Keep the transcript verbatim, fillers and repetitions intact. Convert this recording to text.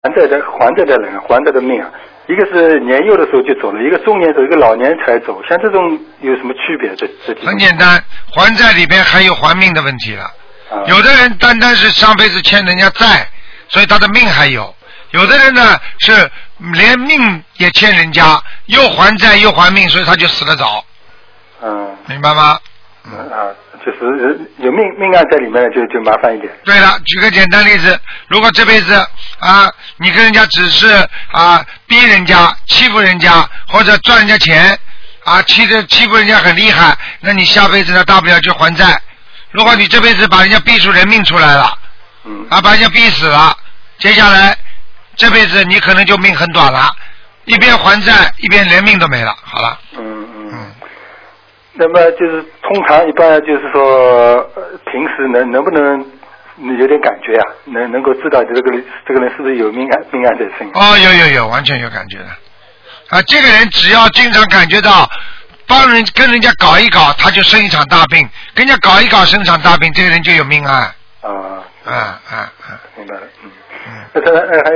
还债的还债的人还债的命啊，一个是年幼的时候就走了，一个中年走，一个老年才走，像这种有什么区别？这这很简单，还债里边还有还命的问题了。 啊、 有的人单单是上辈子欠人家债，所以他的命还有；有的人呢是连命也欠人家，又还债又还命，所以他就死得早。 嗯， 明白吗？ 嗯啊，就是有命命案在里面就就麻烦一点。 对了，举个简单例子，如果这辈子啊，你跟人家只是啊逼人家、欺负人家或者赚人家钱啊，欺着欺负人家很厉害，那你下辈子呢大不了就还债。如果你这辈子把人家逼出人命出来了， 嗯， 啊把人家逼死了，接下来这辈子你可能就命很短了，一边还债一边连命都没了。好了。 嗯嗯。嗯那么就是通常一般就是说，呃、平时能能不能有点感觉啊？能能够知道这个这个人是不是有命案命案在身？ 哦，有有有，完全有感觉的。啊，这个人只要经常感觉到帮人跟人家搞一搞，他就生一场大病；跟人家搞一搞生一场大病，这个人就有命案。 啊啊啊啊！ 明白了，嗯。嗯。那他呃还。